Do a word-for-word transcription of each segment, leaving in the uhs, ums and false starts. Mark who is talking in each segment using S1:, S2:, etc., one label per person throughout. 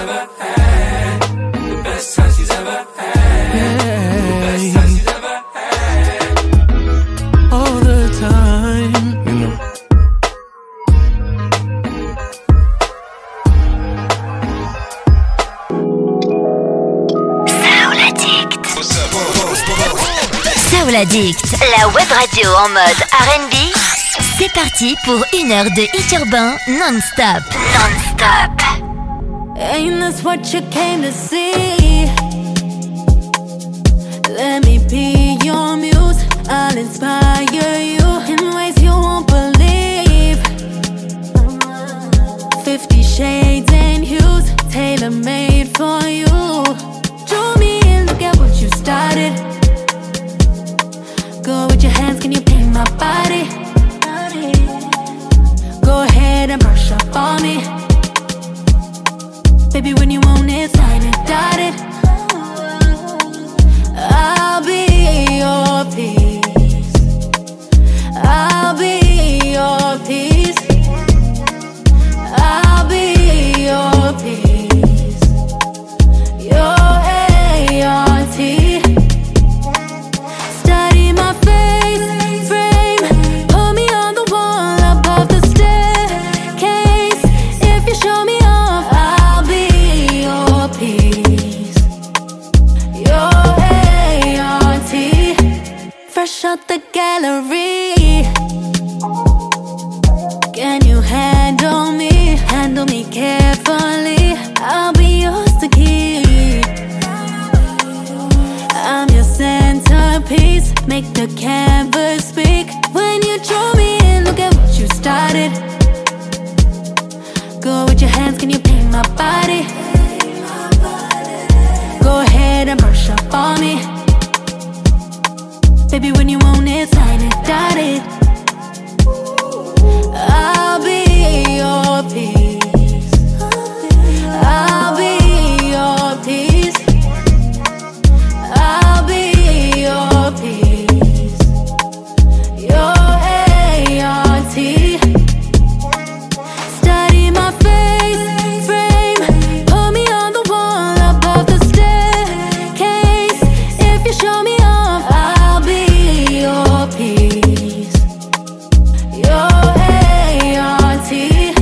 S1: ever had. The best time she's ever had. Yeah. The best time she's ever had. All the time, you know.
S2: Soul Addict. Soul Addict, la web radio en mode R and B. C'est parti pour une heure de hit urbain non-stop. Non-stop.
S3: Ain't this what you came to see? Let me be your muse. I'll inspire you in ways you won't believe. Fifty shades and hues, tailor-made for you. Draw me in, look at what you started. Go with your hands, can you paint my body? Go ahead and brush up on me. Baby, when you want it, sign it, dotted. I'll be your peace. I'll be your peace. I'll be your peace. Your A R T. Study my face frame. Put me on the wall above the staircase. If you show me off, I'll be your peace. Your A R T. Fresh out the gallery. Can you handle me? Handle me carefully. I'll be yours to keep. I'm your centerpiece. Make the canvas speak. When you draw me in, look at what you started. Go with your hands, can you paint my body? Go ahead and brush up on me. Baby, when you want it, sign it, dotted. I'll be your peace. I'll be your peace. I'll be your peace. Your A R T. Study my face frame. Put me on the wall above the staircase. If you show me off, I'll be your peace. Your A R T.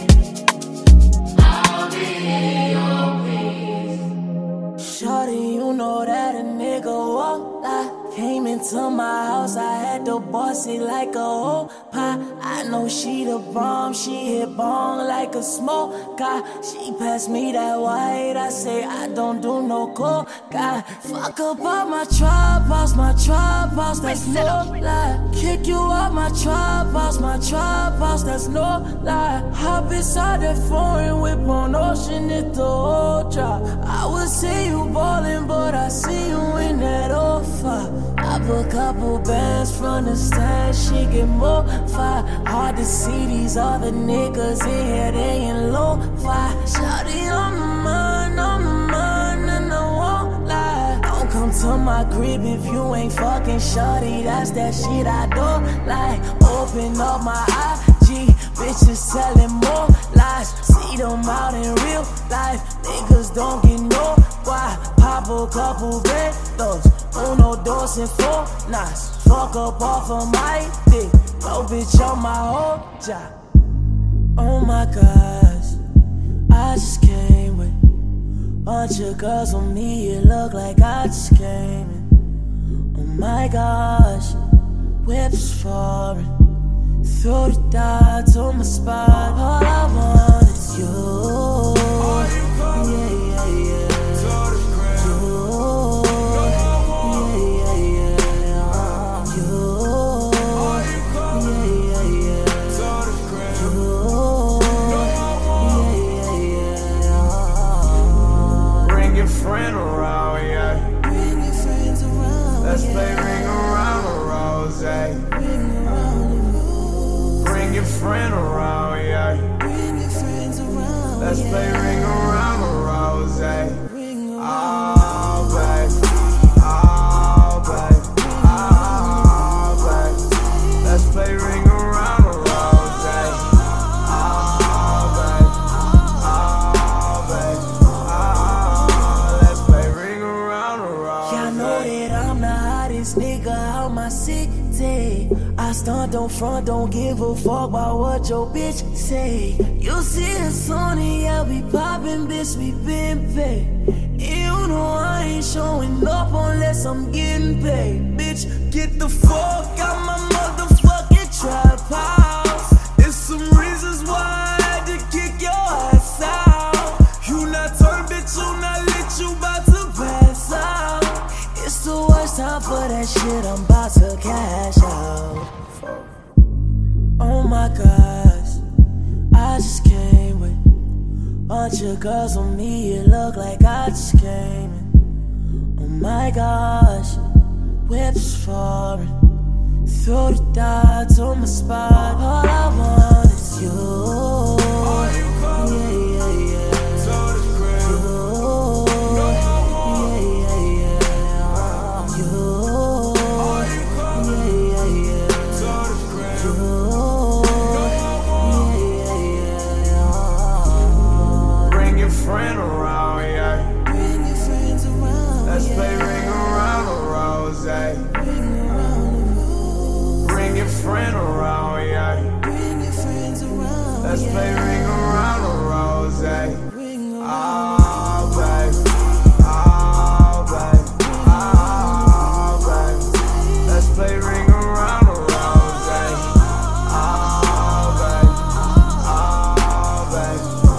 S3: I'll be your peace.
S4: Shorty, you know that a nigga walk like. Came into my house, I had to boss it like a whole pie. I know she the bomb, she hit bong like a smoke guy. She passed me that white, I say I don't do no coke guy. Fuck up all my trap house, my trap house, that's no lie. Kick you out my trap house, my trap house, that's no lie. Hop inside that foreign whip on ocean, it the whole drop. I would see you ballin', but I see you in that old fire. I put a couple bands from the stand, she get more fire. Hard to see these other niggas in here, they in low fire. Shawty on my mind, on my mind, and I won't lie. Don't come to my crib if you ain't fucking shawty, that's that shit I don't like. Open up my I G, bitches telling more lies. See them out in real life, niggas don't get no why. Pop a couple bandos, uno, dos, and four nights. Fuck up off of my dick, no bitch on my whole job. Oh my gosh, I just came with bunch of girls on me, it look like I just came in. Oh my gosh, whips foreign, throw the dots on my spot. All I want is you. Yeah, yeah, yeah.
S5: Friend around, yeah.
S4: Bring your friends around.
S5: Let's
S4: yeah.
S5: play ring around the rose.
S4: Ring around the rose.
S5: Bring your friend around, yeah.
S4: Bring your friends around.
S5: Let's
S4: yeah.
S5: play ring around the rose.
S4: Ring around.
S5: Oh, baby. Oh, baby. Oh, baby. Let's play ring around the rose. Oh, baby. Oh, baby.
S4: city. I stunt, don't front, don't give a fuck about what your bitch say. You see us on it, yeah, we poppin', bitch, we been paid. You know I ain't showing up unless I'm getting paid. Bitch, get the fuck out my motherfucking trap house. There's some reasons why I had to kick your ass out. You not turned, bitch, you not lit, you bout to pass out. It's the worst time for that shit, I'm about to cash out. Oh my gosh, I just came with bunch of girls on me, it look like I just came in. Oh my gosh, whips foreign, throw the dots on my spot. All I want is you. Yeah, yeah, yeah. You. Yeah, yeah, yeah. You. Yeah, yeah, yeah. You.
S5: Friend around, yeah.
S4: Bring your friends around.
S5: Let's
S4: yeah.
S5: play ring around the rose.
S4: Bring around the rose.
S5: Bring your friend around, yeah.
S4: Bring your friends around.
S5: Let's
S4: yeah.
S5: play ring around the rose.
S4: Bring around.
S5: Oh, baby. Oh, baby. Oh, baby. Let's play ring around the rose. Oh, baby. Oh, baby.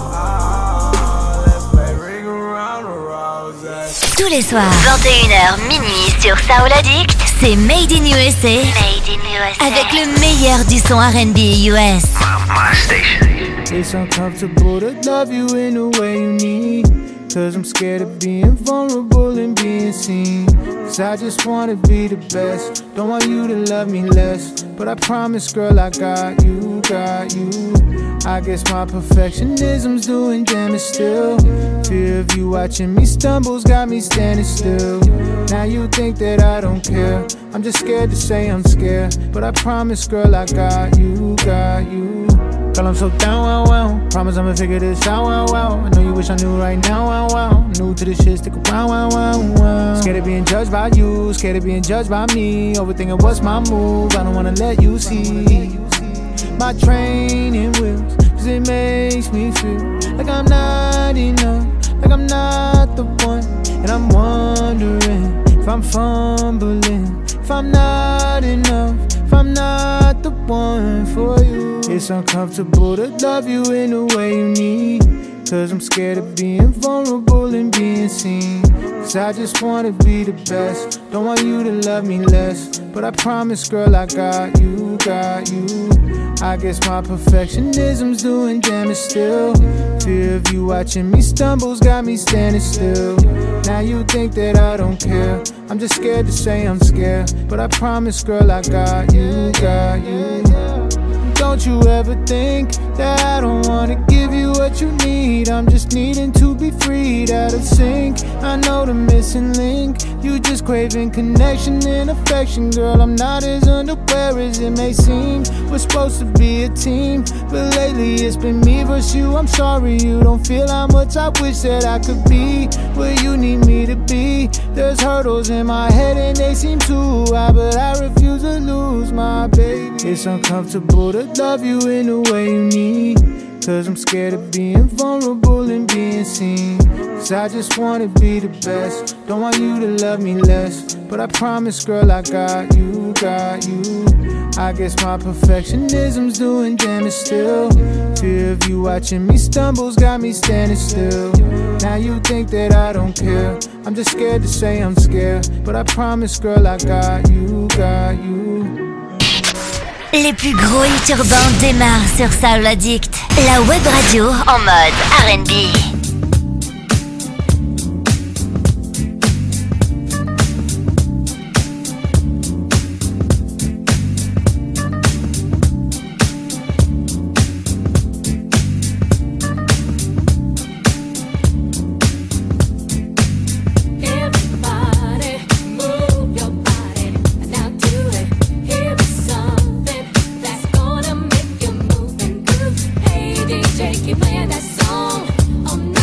S2: Tous les soirs, vingt et une heures minuit sur Soul Addict, c'est Made in U S A. Made in U S A. Avec le meilleur du son R and B U S.
S6: My station.
S7: It's uncomfortable to love you in the way you need. Cause I'm scared of being vulnerable and being seen. Cause I just wanna be the best. Don't want you to love me less. But I promise, girl, I got you, got you. I guess my perfectionism's doing damage still. Fear of you watching me stumbles got me standing still. Now you think that I don't care. I'm just scared to say I'm scared. But I promise, girl, I got you, got you. Girl, I'm so down, wow, wow. Promise I'ma figure this out, wow, wow. I know you wish I knew right now, wow, wow. New to this shit, stick around, wow, wow, wow. Scared of being judged by you, scared of being judged by me. Overthinking what's my move, I don't wanna let you see my training wheels. Cause it makes me feel like I'm not enough, like I'm not the one. And I'm wondering if I'm fumbling, if I'm not enough, if I'm not the one for you. It's uncomfortable to love you in the way you need. Cause I'm scared of being vulnerable and being seen. Cause I just wanna be the best. Don't want you to love me less. But I promise, girl, I got you, got you. I guess my perfectionism's doing damage still. Fear of you watching me stumbles got me standing still. Now you think that I don't care. I'm just scared to say I'm scared. But I promise, girl, I got you, got you. Don't you ever think that I don't wanna give you what you need. I'm just needing to be freed out of sync. I know the missing link. You just craving connection and affection. Girl, I'm not as unaware as it may seem. We're supposed to be a team, but lately it's been me versus you. I'm sorry you don't feel how much I wish that I could be where you need me to be. There's hurdles in my head and they seem too high, but I refuse to lose my baby. It's uncomfortable to love you in the way you need. Cause I'm scared of being vulnerable and being seen. Cause I just wanna be the best. Don't want you to love me less. But I promise, girl, I got you, got you. I guess my perfectionism's doing damage still. Fear of you watching me stumbles got me standing still. Now you think that I don't care. I'm just scared to say I'm scared. But I promise, girl, I got you, got you.
S2: Les plus gros hits urbains démarrent sur Soul Addict, la web radio en mode R and B.
S3: Keep playing that song. Oh,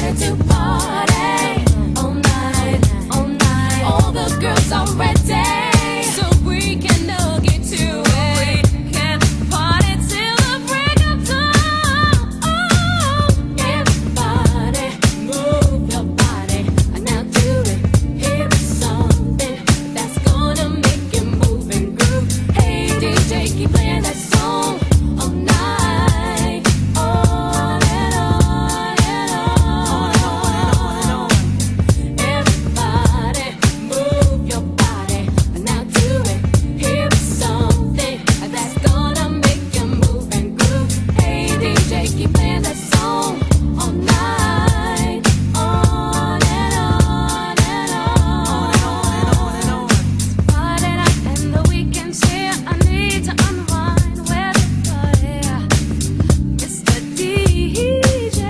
S3: ready to party all night, all night. All the girls are ready, so we can all get to it. Can party till the break of dawn. Everybody, move your body, now do it. Here is something that's gonna make you move and groove. Hey D J, keep playing that song all night, on and on and on, on and on. Everybody, move your body, now do it. Here is something that's gonna make you move and groove. Hey D J, keep playing that song all night, on and on and on. Friday night and the weekend's here. I need to unwind with the party. Mister D J,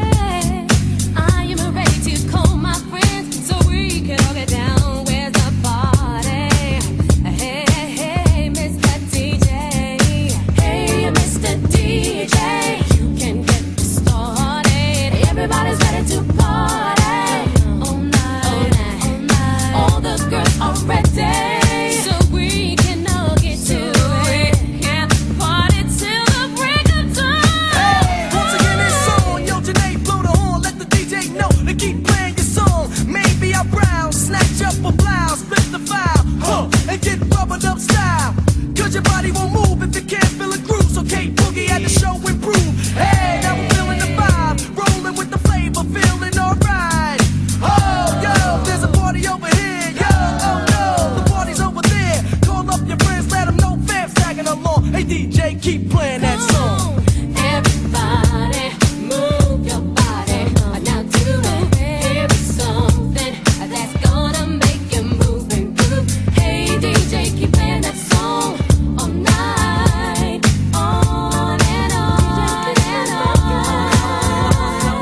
S3: I am ready to call my friends so we can all get down. Where's the party? Hey, hey, hey, Mister D J. Hey, Mister D J, you can get this started. Everybody's ready to party all night, all night, all night. All the girls are ready, so we can all get to it. Can party till the break of dawn.
S5: Once again, it's on. Yo, Janae, blow the horn. Let the D J know to keep playing your song. Maybe I browse, snatch up a blouse, flip the file, huh, and get rubbered up style. Cause your body won't move if you can't feel a groove. So K Boogie had the show improve. Hey, now we're feeling the vibe, rolling with the flavor, feeling alright. Oh, yo, there's a party over here. Yo, oh no, the party's over there. Call up your friends, let them know fam's tagging along. Hey D J, keep playing that song.
S3: Everybody, move your body, now do it. Here is something that's gonna make you move and groove. Hey D J, keep playing that song all night, on and on and on.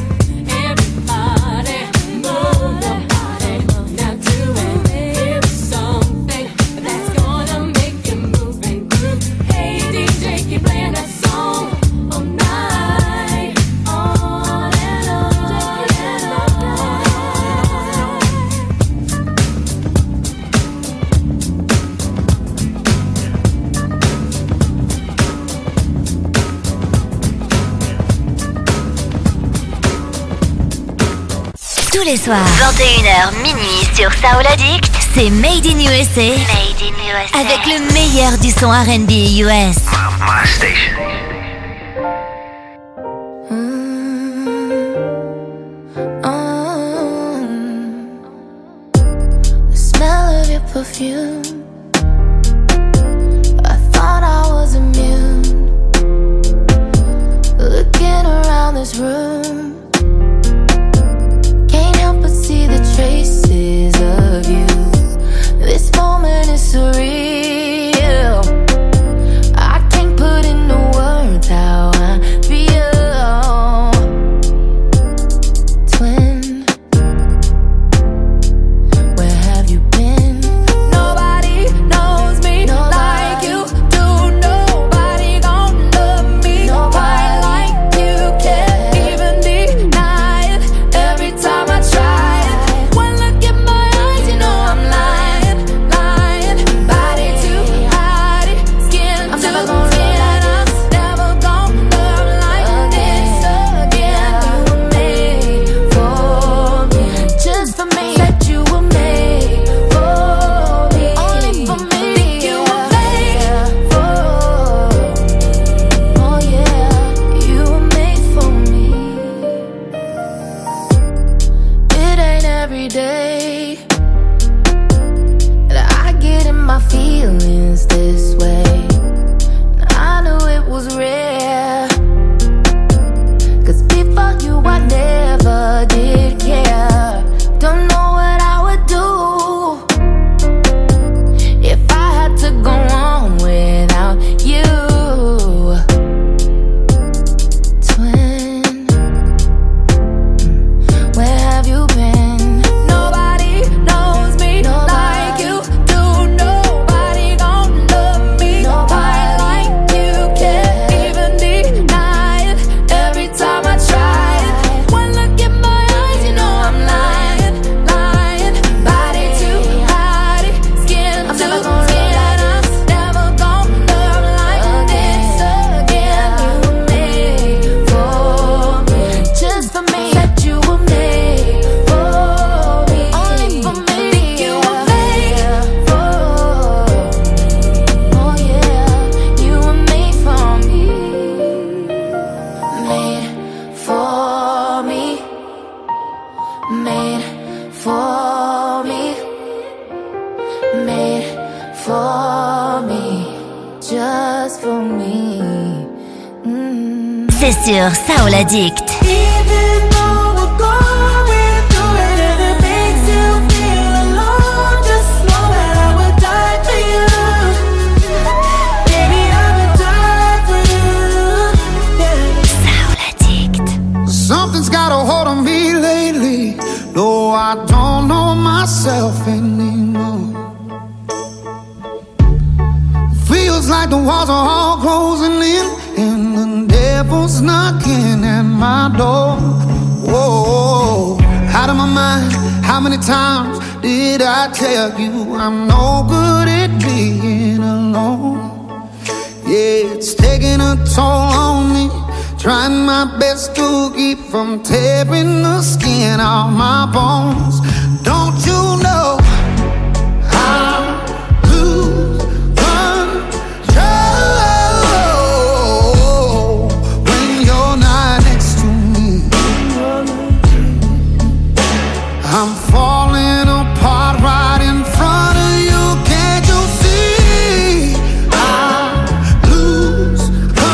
S3: Everybody, move your body, now do it. Here is something that's gonna make you move and groove. Hey D J, keep playing that song all night, on and on and on.
S2: Tous les soirs, vingt et une heures minuit sur Soul Addict, c'est Made in U S A. Made in U S A. Avec le meilleur du son R and B U S.
S6: My station.
S3: The smell of your perfume, I thought I was immune. Looking around this room, can't help but see the traces of you. This moment is surreal. I can't put into words how I feel. Twin, where have you been? Nobody knows me like you do. Nobody gon' love me quite like you can. Even
S2: c'est sur Soul Addict.
S4: Even though we're going through it and it makes you feel alone, just know that I would die for you. Baby, I would die for you. Yeah.
S2: Soul Addict.
S6: Something's got a hold on me lately. No, I don't know myself anymore. Feels like the walls are all closing in and the devil's knocking at my door. Whoa, out of my mind. How many times did I tell you I'm no good at being alone? Yeah, it's taking a toll on me. Trying my best to keep from tearing the skin off my bones. Don't you know I lose control when you're not next to me? I'm falling apart right in front of you. Can't you see? I lose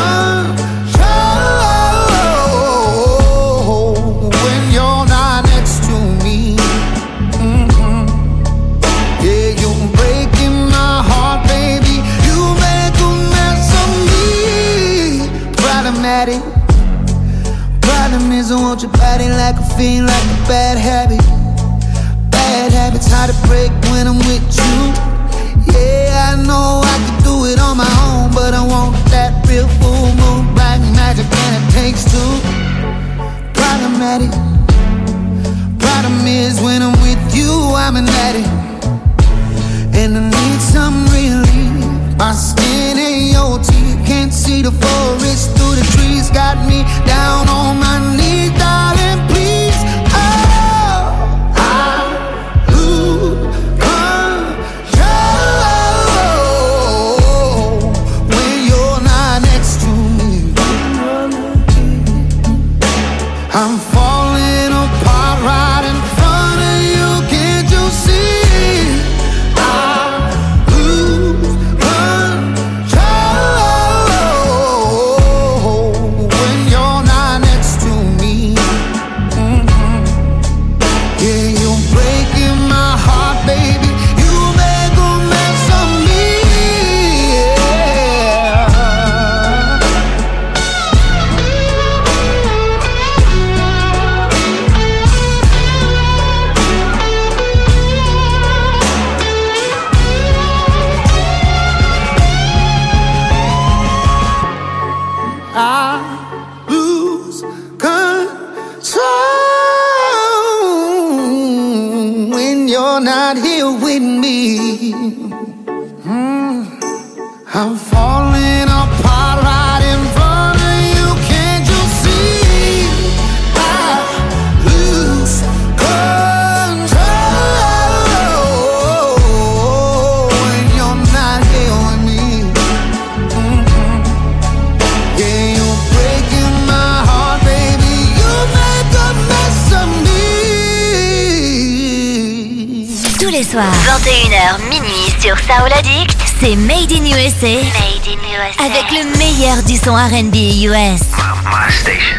S6: control when you're not next to me. Mm-hmm. Yeah, you're breaking my heart, baby. You make a mess of me. Problematic. Problem is I want your body like a fiend, like a bad habit. Bad habits hard to break when I'm with you. Yeah, I know I can do it on my own, but I want that real full moon, black magic, and it takes two. Problematic. Problem is when I'm with you, I'm an addict, and I need some relief. My skin ain't your teeth, can't see the forest through the trees. Got me down on my knees, darling, please. Oh, I lose control when you're not next to me. I'm falling apart right in front of you. Can't you see? I lose control when you're not next to me. Mm-hmm. Yeah, you're breaking my heart, baby. You make a mess of me. Yeah. I lose control when you're not here with me. Mm. I'm falling apart right in front of you. Can't you see? I lose control when you're not here with me. Mm-hmm. Yeah, you're breaking my heart, baby. You make a mess of me.
S2: Tous les soirs, vingt et une heures minuit sur Soul Addict, c'est Made in U S A. Made in U S A. Avec le meilleur du son R and B U S.
S8: My station.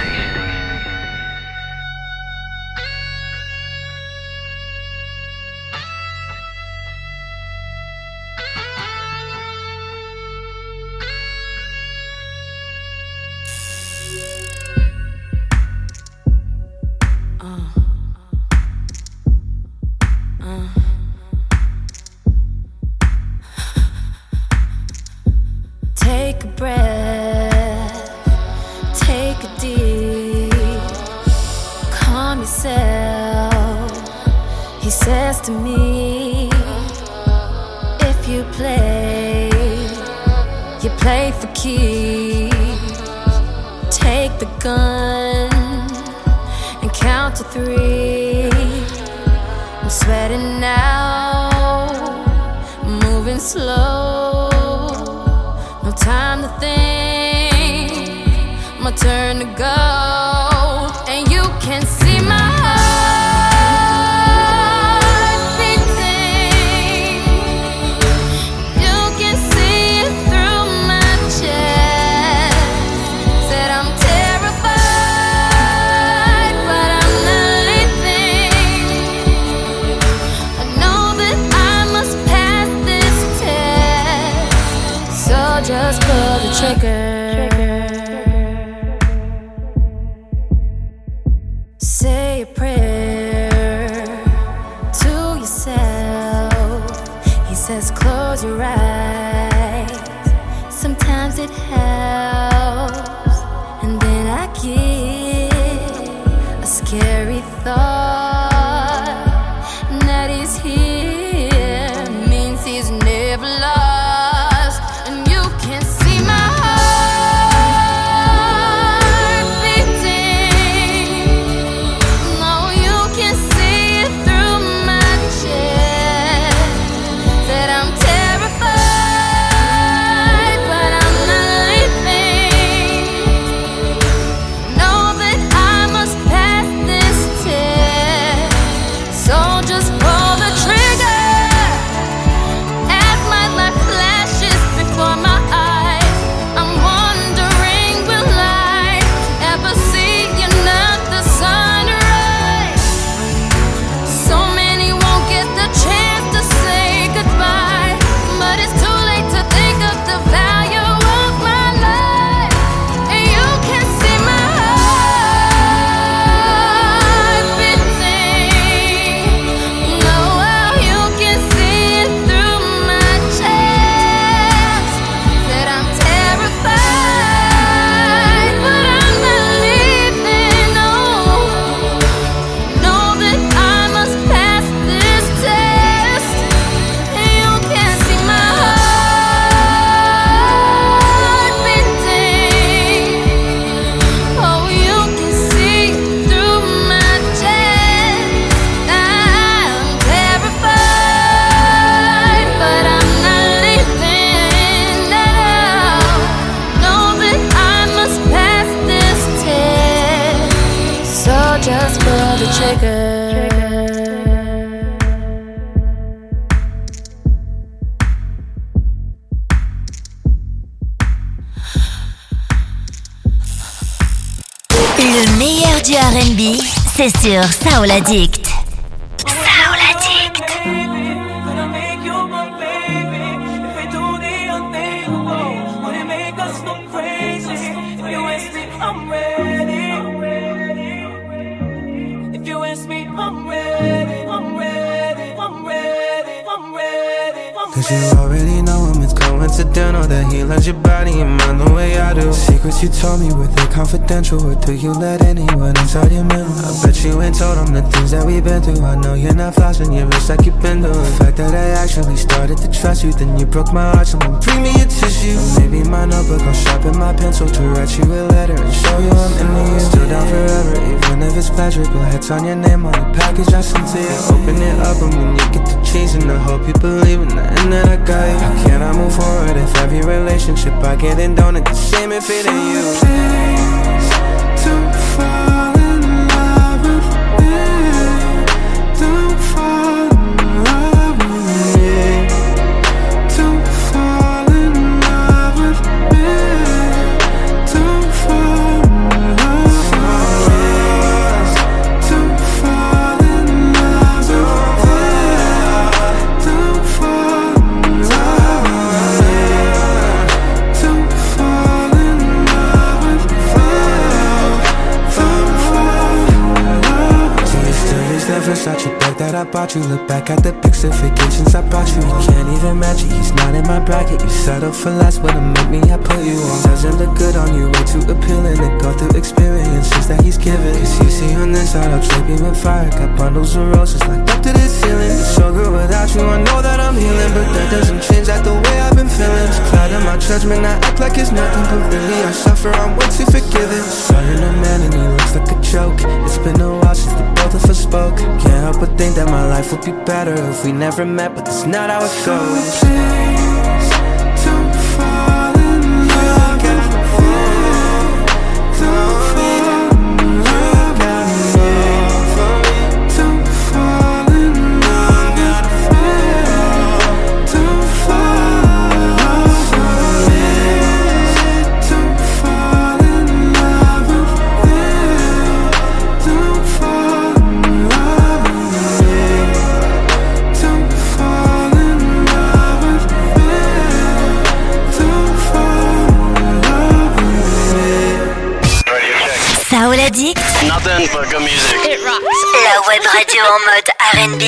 S3: Take a breath, take a deep, calm yourself. He says to me, if you play, you play for keeps. Take the gun and count to three. I'm sweating now, moving slow. No time to think, my turn to go. And you can see my heart beating. You can see it through my chest. Said I'm terrified. the trigger. Say a prayer to yourself. He says close your eyes. Sometimes it helps. And then I get a scary thought that he's here means he's never lost. And you can see my heart beating. No, you can see it through my chest. That I'm terrified, but I'm not leaving. Know that I must pass this test. So just pull the trigger as my life flashes before my eyes. I'm wondering, will I ever see another sunrise? So many won't get the chance to say goodbye, but it's too late to think of the value of my life. And you can see my heart beating. Know how you can see it through my chest. That I'm terrified, but I'm not leaving. No, know that I must pass this test. And you can see my heart beating. Oh, you can see through my chest. I'm terrified, but I'm not leaving. No, know that I must pass this test. So just pull the trigger.
S2: Le meilleur du R and B, c'est sur Soul Addict. Soul Addict.
S4: Gonna make you my baby. If we do the unthinkable, would it make us go crazy? If you ask me, I'm ready. If you ask me, I'm ready. I'm ready. I'm ready. I'm ready. I'm
S8: Cause you already know him, it's coincidental that he loves your body and mind the way I do. Secrets you told me, were they confidential? Or do you let anyone inside your memory? I bet you ain't told them the things that we've been through. I know you're not flossing your wrist like you've been doing. The fact that I actually started to trust you, then you broke my heart, someone bring me a tissue. Or maybe my notebook, I'll sharpen my pencil to write you a letter and show you I'm into you. Still down forever, even if it's pleasurable. Heads on your name on the package I sent to you. Open it up and when you get the cheese, and I hope you believe in the end that I got you. How can I move forward if every relationship I get in don't end the same if it ain't you?
S6: Please don't fall in love with me. Don't fall in love with me. Don't fall in love with me. Don't fall in love with me. Don't fall in love with me. Don't fall in love with me. Don't fall in love with me. Don't fall in love.
S8: Do you still use that Versace bag that I bought you? Look back at the pics of vacations I brought you. You can't even match it, he's not in my bracket. You settle for less, but to make me, I put you on. Doesn't look good on you, way too appealing to go through experiences that he's given. Cause you see on this side, I'll trip you with fire. Got bundles of roses like up to the ceiling. It's so good without you, I know that I'm healing, but that doesn't change that the way I've been feeling. It's clouding my judgment, I act like it's nothing, but really I suffer, I'm way too forgiving. Starting a man and he looks like a joke. It's been a while since the both of us spoke. Can't help but think that my life would be better if we never met, but that's not how it goes.
S6: Please don't fall in love with me. Don't fall in love with me. Don't fall in love with me. Don't fall in love with me. Don't fall in love with me. Don't fall in love with me. Don't fall in love with me. Don't
S2: Soul Addict.
S9: Nothing but good music.
S2: It rocks. La web radio en mode R and B.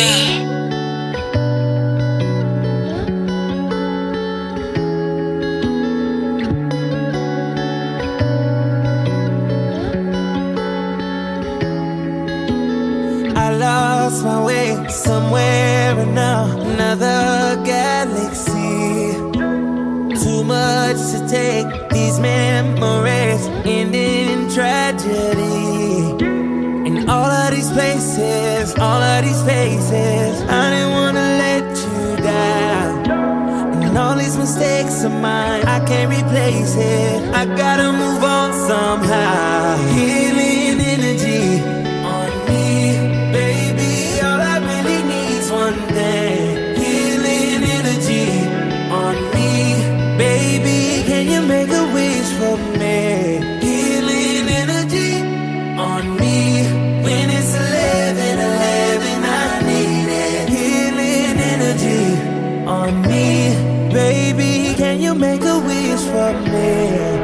S10: I lost my way somewhere in another galaxy. Too much to take, these memories ending in tragedy. In all of these places, all of these faces, I didn't wanna let you down. And all these mistakes of mine, I can't replace it. I gotta move on somehow. Healing energy on me, baby. All I really need's one thing. Healing energy on me, baby. Can you make a wish for me? Healing energy on me. When it's eleven eleven, I need it. Healing energy on me, baby. Can you make a wish for me?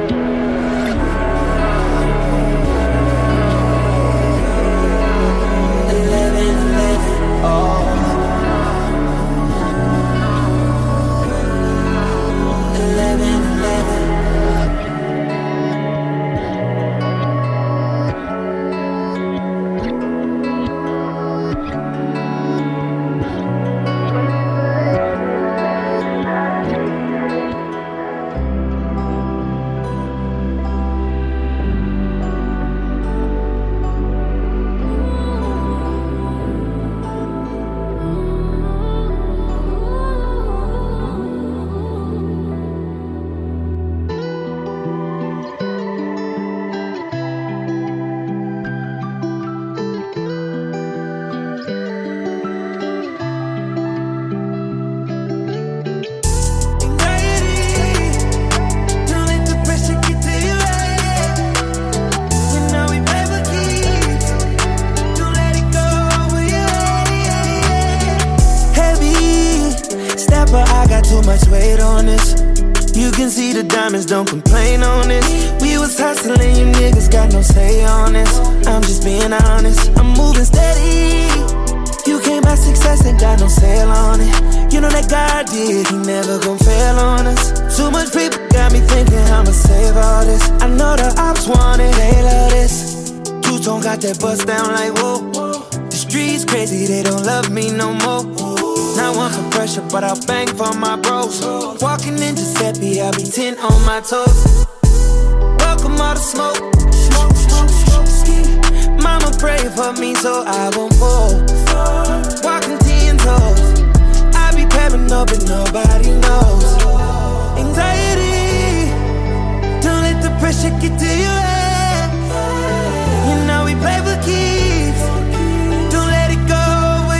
S10: Don't complain on this. We was hustling, you niggas got no say on this. I'm just being honest, I'm moving steady. You came by success, ain't got no sale on it. You know that God did, He never gon' fail on us. Too much people got me thinking I'ma save all this. I know the ops want it, they love this. Two-tone got that bust down like whoa. The streets crazy, they don't love me no more. Not one for pressure, but I'll bang for my bros. Walking in Giuseppe, I'll be ten on my toes. Welcome all the smoke. Mama pray for me so I won't fall. Walking ten toes. I be paranoid, but nobody knows. Anxiety, don't let the pressure get to your head. You know we play for keeps. Don't let it go.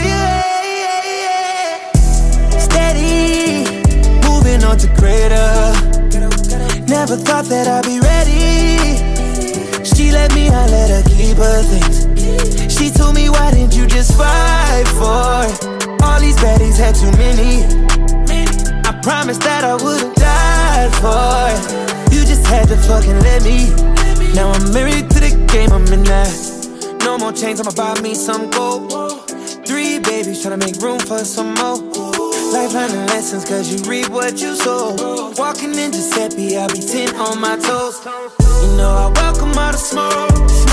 S10: On to greater. Never thought that I'd be ready. She let me, I let her keep her things. She told me, why didn't you just fight for it? All these baddies had too many. I promised that I would've died for it. You just had to fucking let me. Now I'm married to the game, I'm in that. No more chains, I'ma buy me some gold. Three babies, tryna make room for some more. Life learning lessons, cause you reap what you sow. Walking in Giuseppe, I'll be ten on my toes. You know I welcome all the smoke.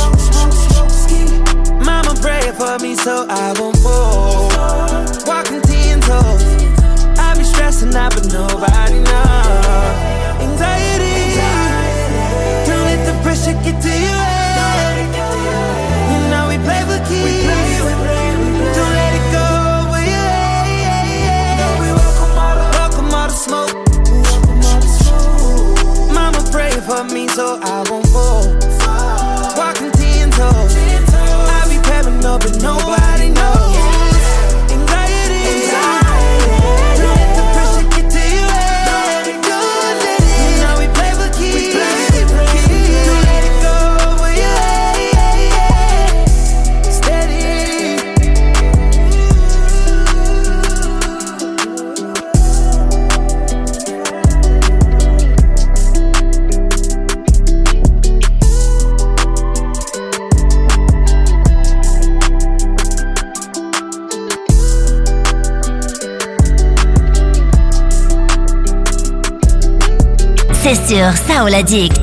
S10: Mama pray for me so I won't fall. Walking ten toes. I be stressing out but nobody knows. Anxiety, don't let the pressure get to your head. You know we play for keeps. Don't let it go. Smoke. Mama pray for me so I won't fall. Walking ten toes. I be paranoid but nobody knows.
S2: c'est sur Soul Addict.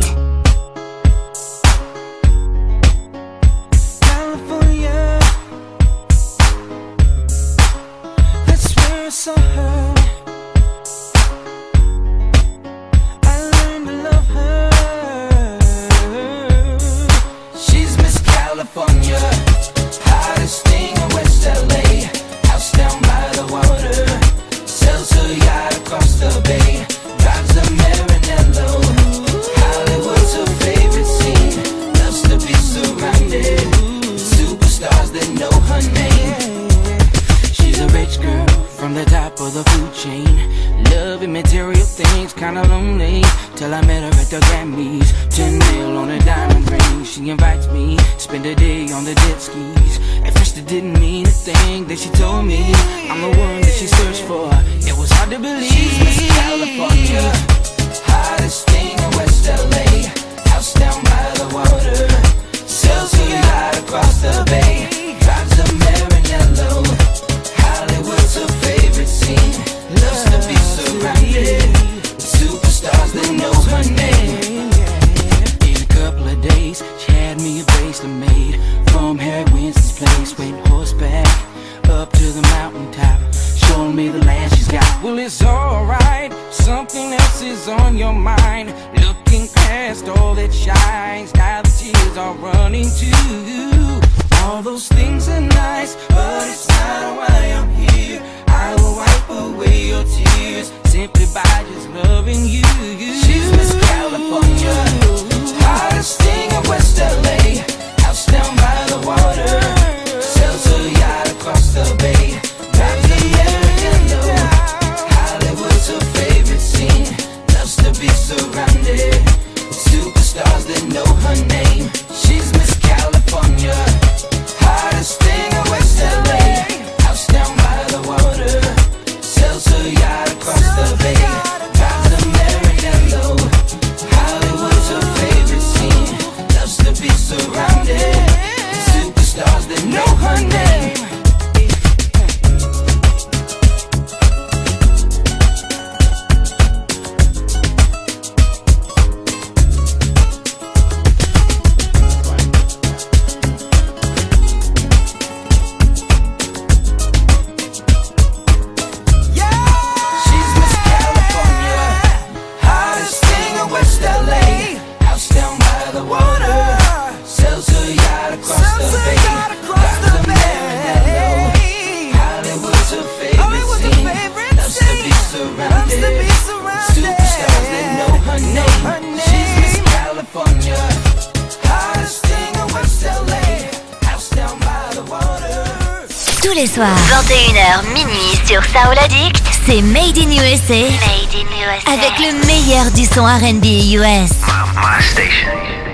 S2: Tous les soirs, vingt et une heures minuit sur Soul Addict, c'est Made in U S A. Made in U S A. Avec le meilleur du son R and B U S.
S9: My station.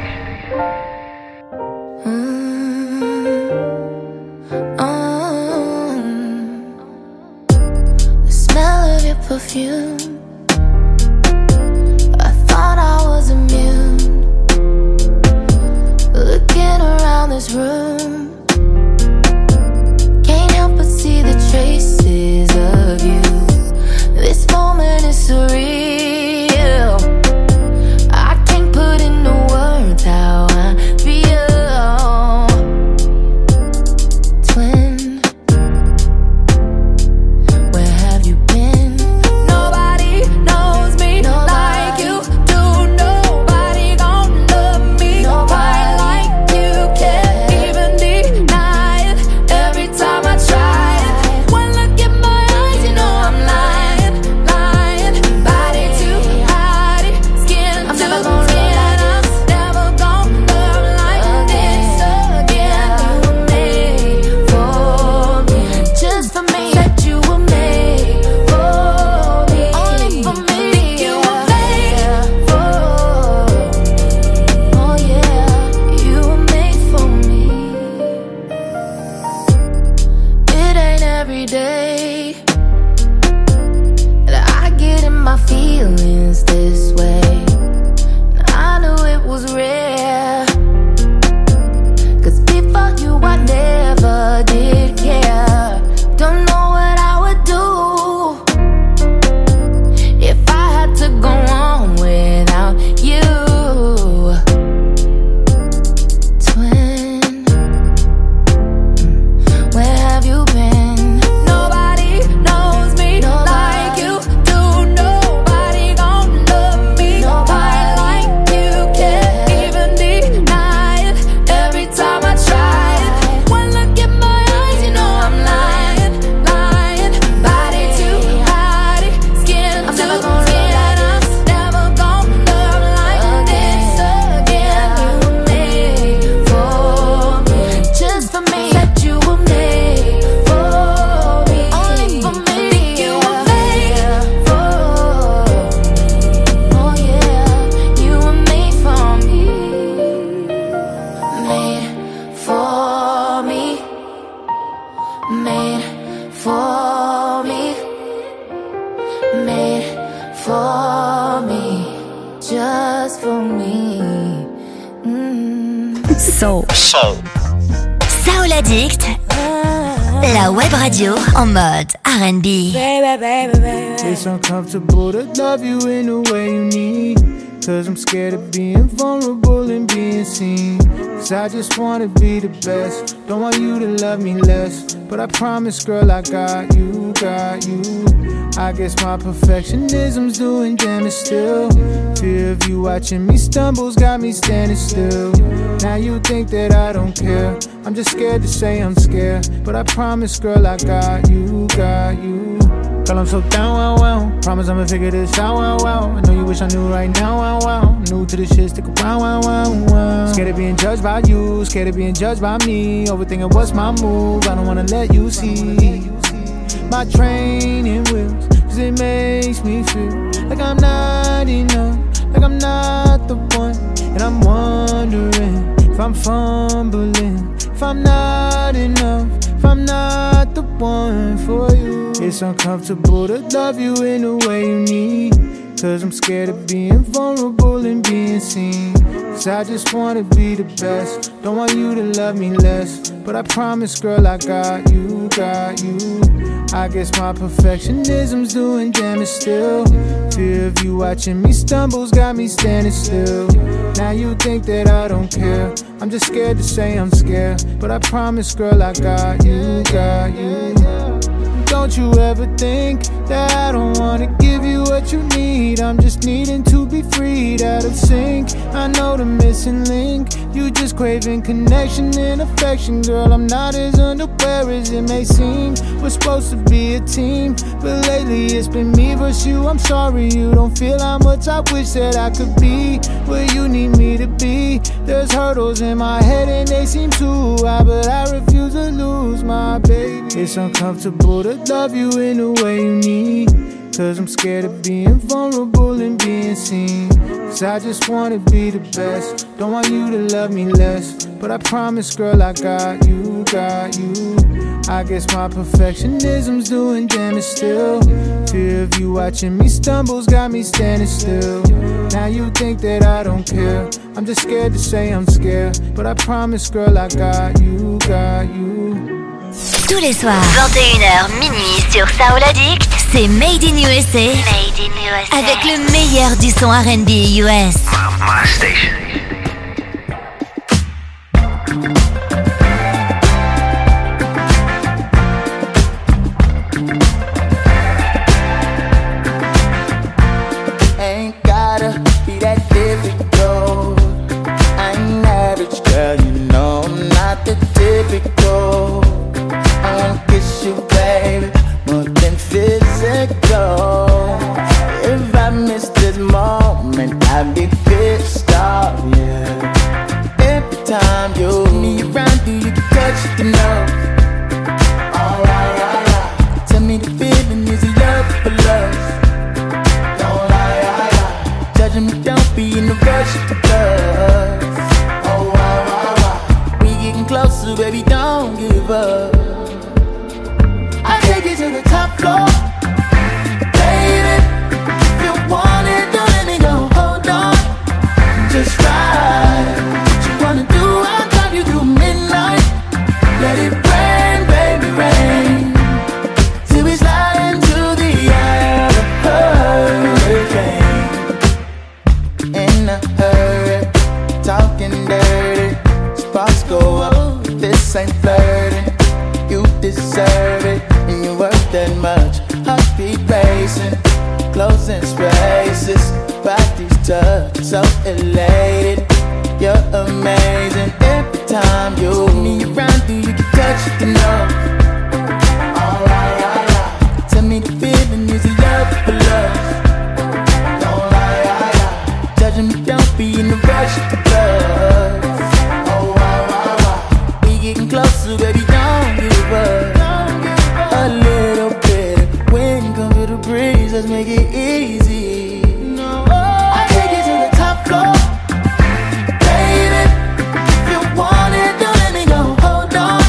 S3: Perfume. I thought I was immune. Looking around this room, can't help but see the traces of you. This moment is surreal. I can't put into words how I feel. Twin, where have you been? Nobody knows me like you do. Nobody gon' love me quite like you. Can't even
S2: Soul. Soul. Soul Addict. La web radio en mode R and B.
S3: Baby, baby, baby.
S7: It's uncomfortable to love you in the way you need. Cause I'm scared of being vulnerable and being seen. Cause I just wanna be the best. Don't want you to love me less. But I promise, girl, I got you, got you. I guess my perfectionism's doing damage still. Fear of you watching me stumbles got me standing still. Now you think that I don't care. I'm just scared to say I'm scared. But I promise, girl, I got you, got you. Girl, I'm so down, wow, wow. Promise I'ma figure this out, wow, wow. I know you wish I knew right now, wow, wow. New to this shit, stick around, wow, wow, wow. Scared of being judged by you, scared of being judged by me. Overthinking what's my move, I don't wanna let you see my training wheels. Cause it makes me feel like I'm not enough, like I'm not the one. And I'm wondering if I'm fumbling, if I'm not enough, if I'm not the one for you. It's uncomfortable to love you in the way you need. Cause I'm scared of being vulnerable and being seen. Cause I just wanna be the best. Don't want you to love me less. But I promise, girl, I got you, got you. I guess my perfectionism's doing damage still. Fear of you watching me stumbles got me standing still. Now you think that I don't care. I'm just scared to say I'm scared. But I promise, girl, I got you, got you. Don't you ever think that I don't wanna give you what you need. I'm just needing to be freed out of sync. I know the missing link. You just craving connection and affection. Girl, I'm not as unaware as it may seem. We're supposed to be a team, but lately it's been me versus you. I'm sorry you don't feel how much I wish that I could be where you need me to be. There's hurdles in my head and they seem too high, but I refuse to lose my baby. It's uncomfortable to love you in the way you need. Cause I'm scared of being vulnerable and being seen. Cause I just wanna be the best. Don't want you to love me less. But I promise, girl, I got you, got you. I guess my perfectionism's doing damage still. Fear of you watching me stumbles got me standing still. Now you think that I don't care. I'm just scared to say I'm scared. But I promise, girl, I got you, got you.
S2: Tous les soirs, vingt et une heures minuit sur Soul Addict, c'est Made in U S A. Made in U S A. Avec le meilleur du son R and B U S.
S9: My, my station.
S6: Ain't gotta be that difficult. I'm average, girl, you know I'm not the typical. I wanna kiss you, baby, more than physical. If I miss this moment, I'd be pissed off, yeah. Every time you see me around, do you get touched the nose? Alright, alright. Tell me the feeling, is it love for love? Don't lie, lie, lie. Judging me, don't be in the rush to love. Oh, wow, wow, wow. We getting closer, baby, don't give up. I take you to the top floor, baby. If you want it, don't let me go. Hold on, just ride. What you wanna do? I'll drive you through midnight. Let it rain, baby, rain. Till we slide into the eye of a hurricane. In a hurry, talking dirty. Sparks go up. This ain't flirting. You deserve it. Worth that much, heartbeat racing, closing spaces, bodies touch, so elated. You're amazing. Every time you see me around, do you get touched to know? Alright, alright. Tell me the feeling, is it love for love? Don't lie, lie, lie. Judging me, don't be in the rush to love. Oh, wow, wow, wow. We getting closer, baby, don't give up. A little bit, wind come through the breeze, let's make it easy. No, I take you to the top floor, baby. If you want it, don't let me go. Hold on,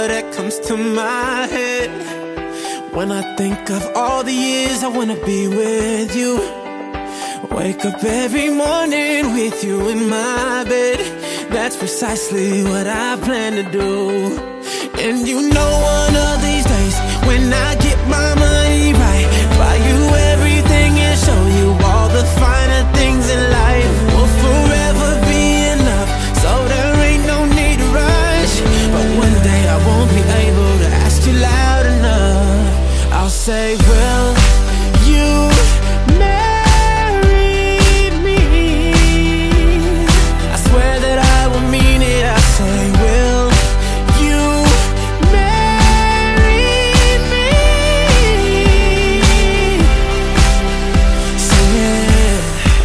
S8: number that comes to my head. When I think of all the years I wanna be with you. Wake up every morning with you in my bed. That's precisely what I plan to do. And you know one of these days, when I get my money right, buy you everything and show you all the finer things in life. Will forever be enough, so there ain't no need to rush. But one day I won't be able to ask you loud enough. I'll say, will you marry me? I swear that I will mean it. I say, will you marry me? Sing it.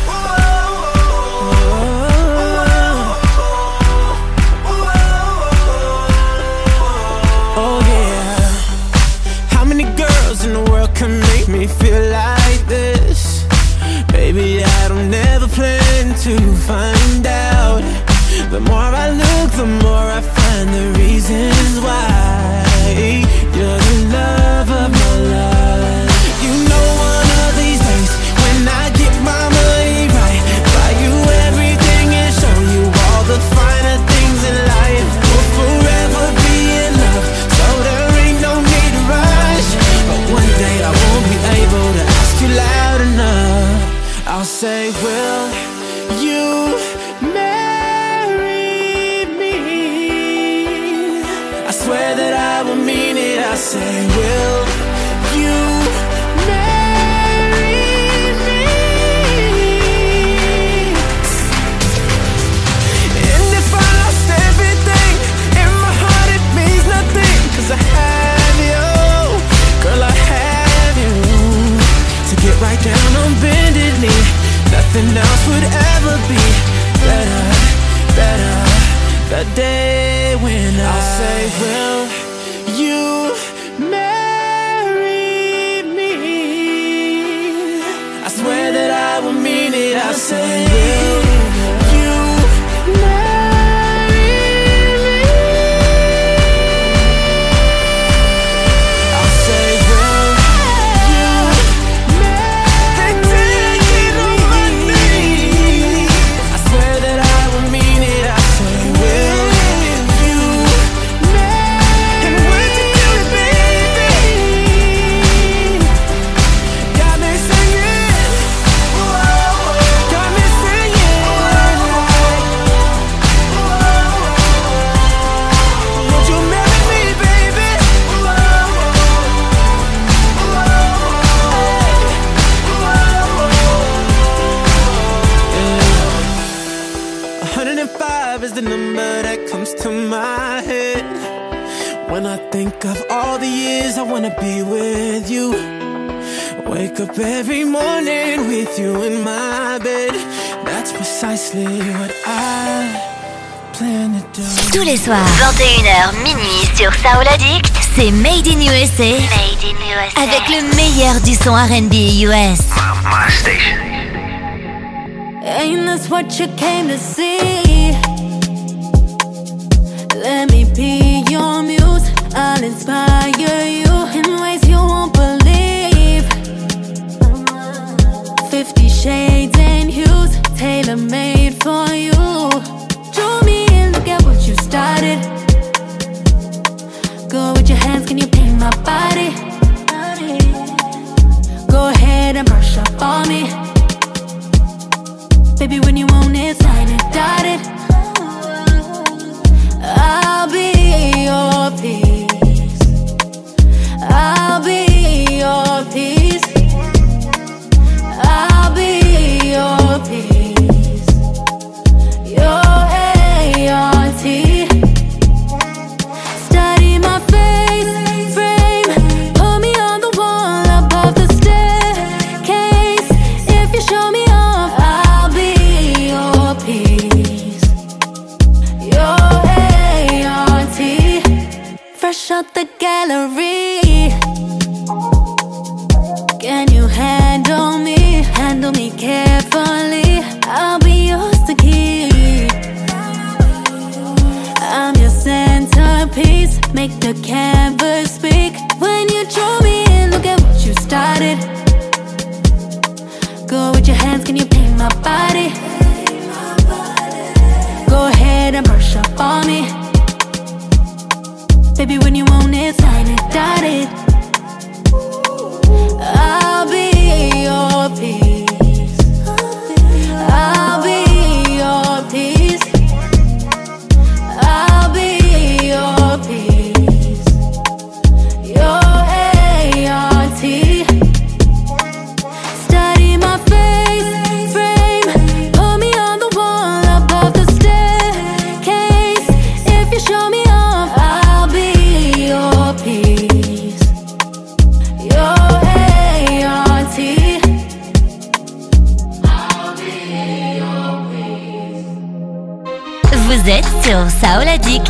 S8: Oh yeah. How many girls in the world can make me feel like this? Baby, I don't ever plan to find out. The more I look, the more I find the reasons why you're the love of my life. You know one of these days, when I get my money right, buy you everything and show you all the finer things in life. Will forever be enough, so there ain't no need to rush. But one day I won't be able to ask you loud enough. I'll say, will you marry me? I swear that I will mean it. I say, will you marry me? And if I lost everything, in my heart it means nothing. Cause I have you, girl, I have you. To get right down on bended knee, nothing else would ever be better, better. The day when I'll say, will you marry me? I swear that I will mean it. I say, will you marry me? I'll say, will you marry me? On my knees. I swear that I will mean it. I say, will you marry? And when you do it, baby, got me singing, got me singing like, would you marry me, baby? one hundred five is the number that comes to my head. When I think of all the years I wanna be with you. Wake up every morning with you in my bed. That's precisely what I plan to do.
S2: Tous les soirs, vingt et une heures minuit sur Soul Addict, c'est Made in U S A. Made in U S A. Avec le meilleur du son R and B U S.
S9: My station.
S3: Ain't this what you came to see? Let me be your muse. I'll inspire you in ways you won't believe. Fifty shades and hues, tailor-made for you. Draw me in, look at what you started. Go with your hands, can you paint my body? Go ahead and brush up on me. Baby, when you want it, slide it, dot it. I'll be your peace. I'll be your peace. I'll be your peace. Your A R T. Study my face, frame. Put me on the wall above the staircase. If you show me off, I'll be your peace. Your A R T. Fresh out the gallery. Can you handle me? Handle me carefully. I'll be yours to keep. I'm your centerpiece. make the canvas speak. When you draw me in, look at what you started. Go with your hands, can you paint my body? Go ahead and brush up on me. Baby, when you want it, sign it, dot it. I'll be your peace. I'll be your peace. I'll be your peace. Your A R T. Study my face frame. Put me on the wall above the staircase. If you show me off, I'll be your peace. Your A R T. I'll be your peace.
S2: Vous êtes sur Soul Addict.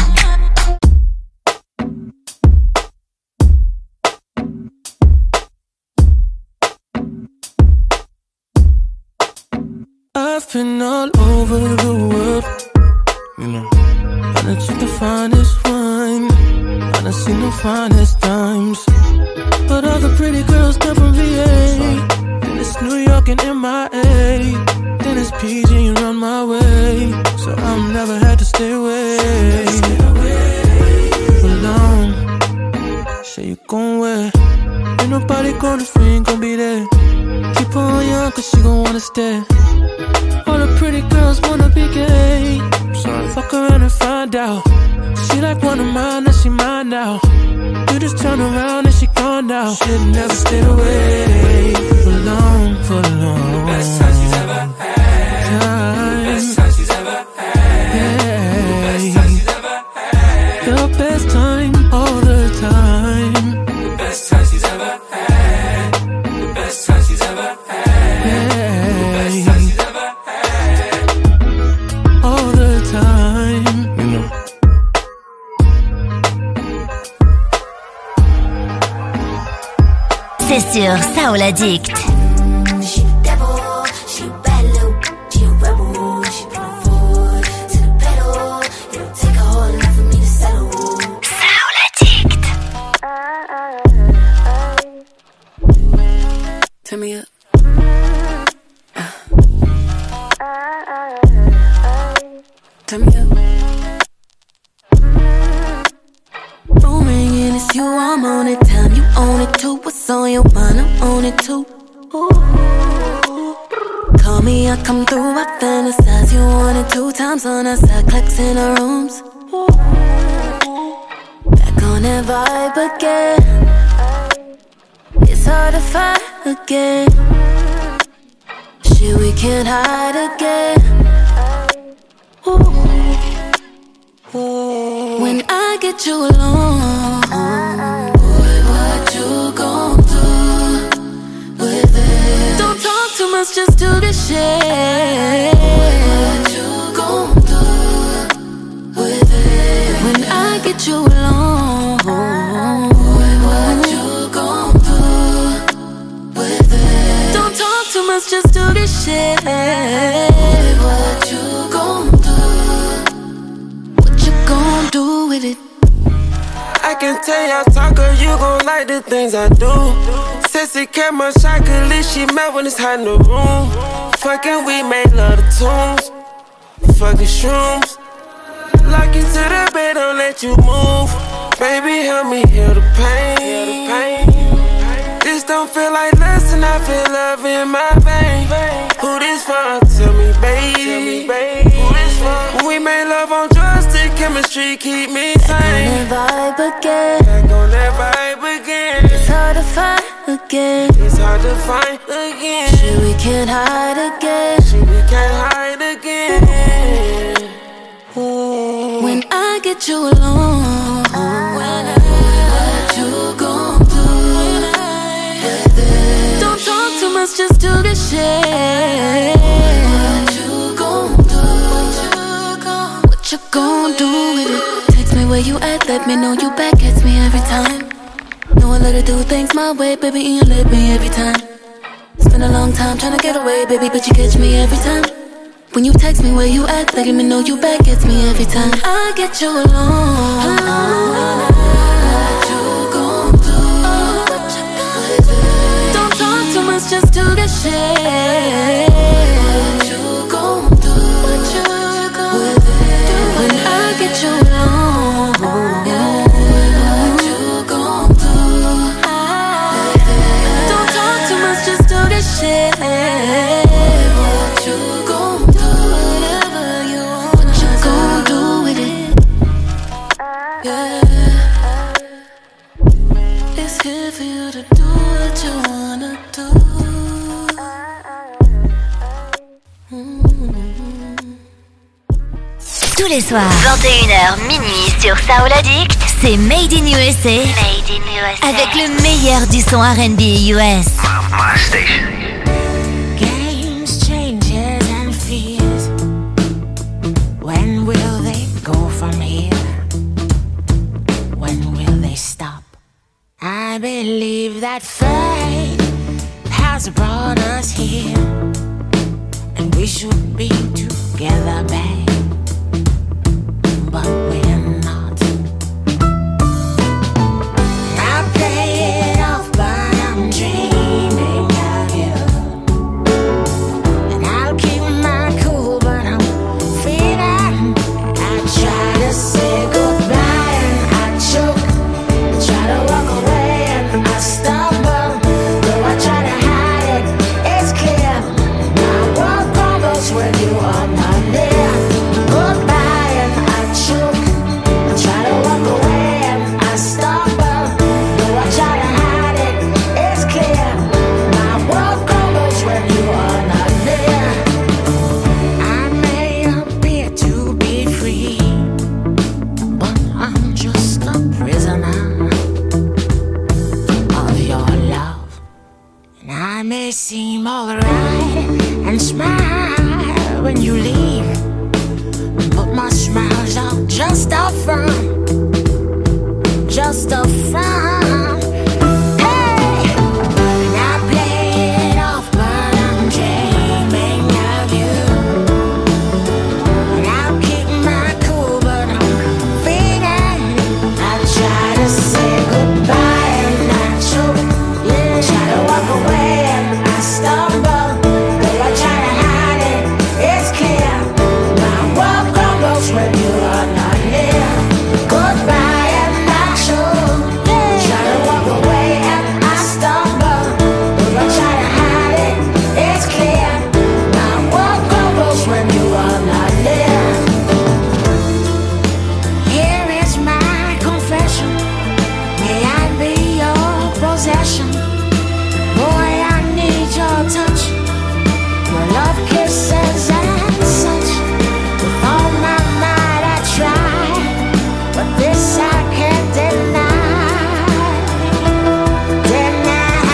S1: I've been all over the world, you know, I done took the finest wine, I done seen the finest times, but all the pretty girls come from V A. Then it's New York and M I A, then it's P G and run my way, so I'm never had to stay away for long. Say you gon' wear, ain't nobody gonna free, ain't gon' be there. Keep her on young cause she gon' wanna stay. All the pretty girls wanna be gay. Sorry. Fuck around and find out. She like one of mine, now she mine now. You just turn around and she gone now. She never stayed away for long, for long. Best time she's ever had. Time. Best time she's ever had. Yeah. Best time she's ever had. The best time all the time. The best time she's ever had. The best time she's ever had. Yeah. The best time she's ever had. All the time, you know.
S2: C'est sur Soul Addict.
S9: She the devil, she a bad little, she a rebel. She put her foot to the pedal. It'll take a whole lot for me to settle.
S2: Soul Addict.
S9: Turn me up. Turn me up. Phone ringing, it's you, I'm on it. Time you own it too. What's on your mind? I'm on it too. Ooh. Call me, I come through. I fantasize you want it two times on our side, clocks in our rooms. Ooh. Back on that vibe again. It's hard to fight again. Shit, we can't hide again. Ooh. When I get you alone, boy, what you gon' do with it? Don't talk too much, just do the shit. What you gon' do with it? When I get you alone, boy, what you gon' do with it? Don't talk too much, just do the shit. What you gon' do? Gon' do with it.
S10: I can tell y'all talker, you gon' like the things I do. Sissy camera chocolate, she mad when it's hot in the room. Fucking we make love the tunes. Fucking shrooms. Lock you to the bed, don't let you move. Baby, help me heal the pain. This don't feel like lust and I feel love in my vein. Who this for? Tell me, baby. Who this for? We made love on drugs, the chemistry keep me sane.
S9: Back on that vibe again.
S10: Back on that vibe again.
S9: It's hard to find again.
S10: It's hard to find again.
S9: Shit, we can't hide again.
S10: Shit, we can't hide again. Ooh.
S9: When I get you alone, when I, what you gon' do with it? Don't talk too much, just do the shit. What you gon' do? What you gon' do with it? Text me where you at, let me know you back, gets me every time. Know I let her do things my way, baby, and you let me every time. Spend a long time trying to get away, baby, but you catch me every time. When you text me where you at, letting me know you back gets me every time I get you alone. What you gon' do? Don't talk too much, just do the shit. What you gon' do? What you gon' do? When I get you alone, yeah. What you gon' do? Don't talk too much, just do the shit. What you gon' do? Whatever you want, what you gon' do with it? Yeah. It's here for you to do what you wanna do.
S2: Tous les soirs, vingt et une heures minuit sur Soul Addict, c'est Made in U S A. Made in U S A. Avec le meilleur du son R and B U S.
S11: My station.
S12: Games, changes and fears. When will they go from here? When will they stop? I believe that fate has brought us here, and we should be together, babe. But we're not. I play it off, but I'm dreaming of you. And I'll keep my cool, but I'm feeling. I try to say goodbye and I choke. I try to walk away and I stumble. Though I try to hide it, it's clear. My world crumbles when you are not near. Goodbye. May seem alright and smile when you leave, but my smile's all just a front, just a front. Hey, and I play it off, but I'm dreaming of you. And I'll keep my cool, but I'm feeling. I try to say goodbye and I choke, yeah. Try to walk away. Stumble, though I try to hide it, it's clear. My world crumbles when you are not near. Goodbye and I choke, yeah. Try to walk away and I stumble, though I try to hide it, it's clear. My world crumbles when you are not near. Here is my confession, may I be your possession. Boy, your touch, your love kisses and such. With all my might I try, but this I can't deny, deny.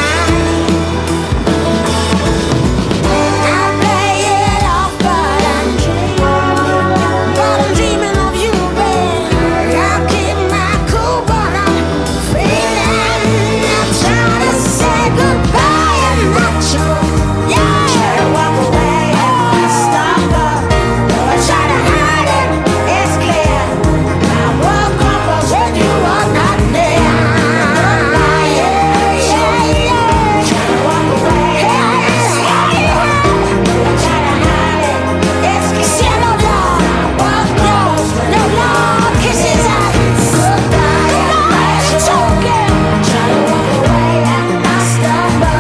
S12: I play it off, but I'm dreaming, but I'm dreaming of you, babe. I keep my cool, but I'm feeling. I'm trying to say goodbye. Yeah. Try to walk away and I stumble. Though I try to hide it, it's clear. My world crumbles when you are not near. Yeah, yeah, yeah. Try to walk away and I stumble. Though I try to hide it, it's clear. No love, my world crumbles. No love, kisses and goodbye and I choke. Try to walk away and I stumble.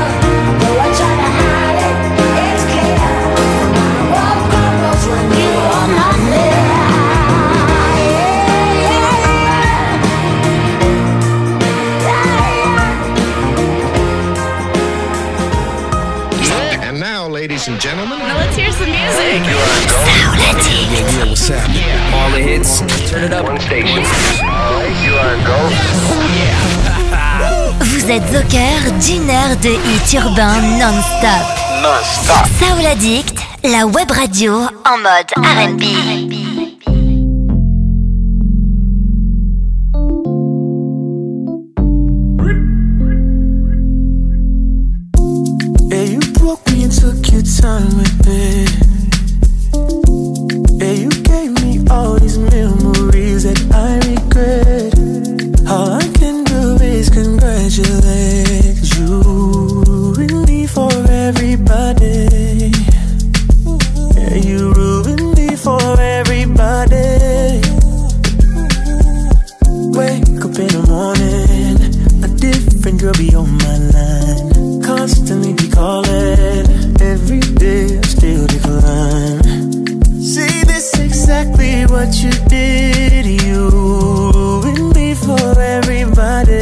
S13: Ladies and gentlemen,
S14: now let's hear some music.
S2: Soul Addict.
S8: Yeah, what's happening? Yeah. All the hits, turn it up.
S11: One station. Alright, you are go.
S2: Yeah. Vous êtes au cœur d'une heure de hits urbains non-stop.
S11: Non-stop.
S2: Soul Addict, la web radio en mode R and B.
S1: Yeah, you broke me and took your time with me.
S10: we'll be